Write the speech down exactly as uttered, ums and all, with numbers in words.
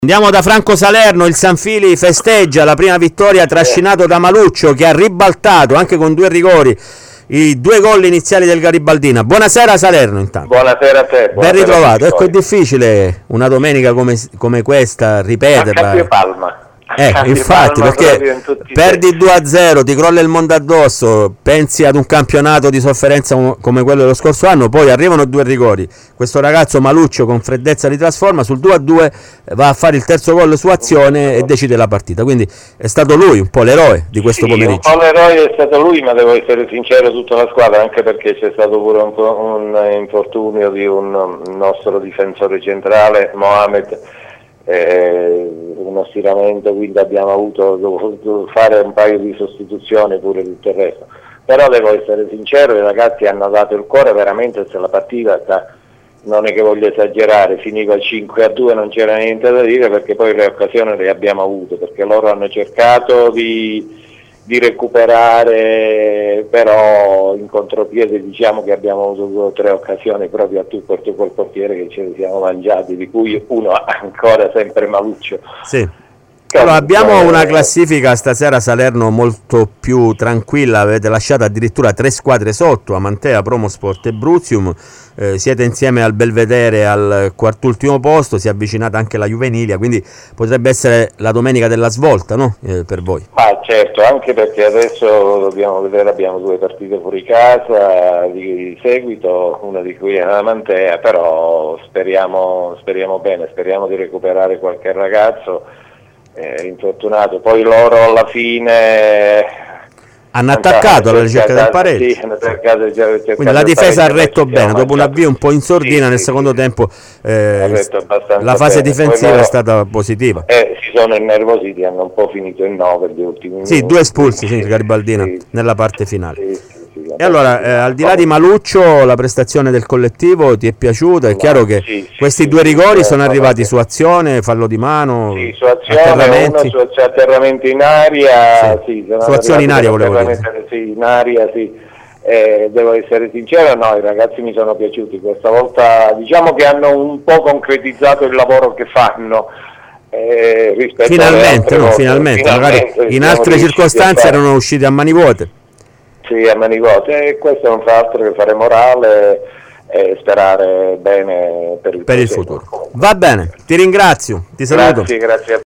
Andiamo da Franco Salerno. Il Sanfili festeggia la prima vittoria trascinato da Maluccio, che ha ribaltato anche con due rigori i due gol iniziali del Garibaldina. Buonasera Salerno intanto. Buonasera a te. Ben ritrovato. Ecco, è difficile una domenica come, come questa ripeterla. Cambio palma. Eh, infatti, perché perdi due a zero, ti crolla il mondo addosso, pensi ad un campionato di sofferenza come quello dello scorso anno, poi arrivano due rigori, questo ragazzo Maluccio con freddezza li trasforma, sul due a due va a fare il terzo gol su azione e decide la partita, quindi è stato lui un po' l'eroe di questo sì, pomeriggio. Un po' l'eroe è stato lui, ma devo essere sincero, tutta la squadra, anche perché c'è stato pure un, po' un infortunio di un nostro difensore centrale, Mohamed, eh, uno stiramento, quindi abbiamo avuto dovuto fare un paio di sostituzioni, pure tutto il resto. Però devo essere sincero, i ragazzi hanno dato il cuore veramente, se la partita sta, non è che voglio esagerare, finiva cinque a due, non c'era niente da dire, perché poi le occasioni le abbiamo avute, perché loro hanno cercato di, di recuperare, però in contropiede diciamo che abbiamo avuto due o tre occasioni proprio a tu per tu col portiere che ce li siamo mangiati, di cui uno ancora sempre Maluccio. Sì. Allora, abbiamo una classifica stasera Salerno molto più tranquilla, avete lasciato addirittura tre squadre sotto, Amantea, Promosport e Bruzium, eh, siete insieme al Belvedere al quartultimo posto, si è avvicinata anche la Juvenilia, quindi potrebbe essere la domenica della svolta, no? Eh, per voi. Ah certo, anche perché adesso dobbiamo vedere, abbiamo due partite fuori casa di seguito, una di cui è Amantea, però speriamo, speriamo bene, speriamo di recuperare qualche ragazzo Eh, infortunato, poi loro alla fine hanno attaccato alla ricerca del pareggio, sì, hanno cercato, cercato quindi la difesa ha retto bene, dopo un avvio un po' in sordina, sì, nel sì, secondo sì, tempo eh, la fase bene. Difensiva loro, è stata positiva, eh, si sono innervositi, hanno un po' finito in nove gli ultimi sì, minuti, due espulsi sì, Garibaldina sì, nella parte finale sì, sì. E allora, eh, al di là di Maluccio, la prestazione del collettivo ti è piaciuta? È chiaro che sì, sì, questi sì, due rigori sì, sono arrivati su azione, fallo di mano, sì, su azione, atterramenti. Uno su atterramenti in aria, sì. Sì, su azioni in aria volevo dire. Sì, in aria, sì. Eh, devo essere sincero, no, i ragazzi mi sono piaciuti, questa volta diciamo che hanno un po' concretizzato il lavoro che fanno. Eh, finalmente, no, finalmente, finalmente, magari in altre circostanze erano usciti a mani vuote. Sì, a manicote, e questo non fa altro che fare morale e sperare bene per il, per il futuro. Va bene, ti ringrazio, ti saluto. Grazie, grazie a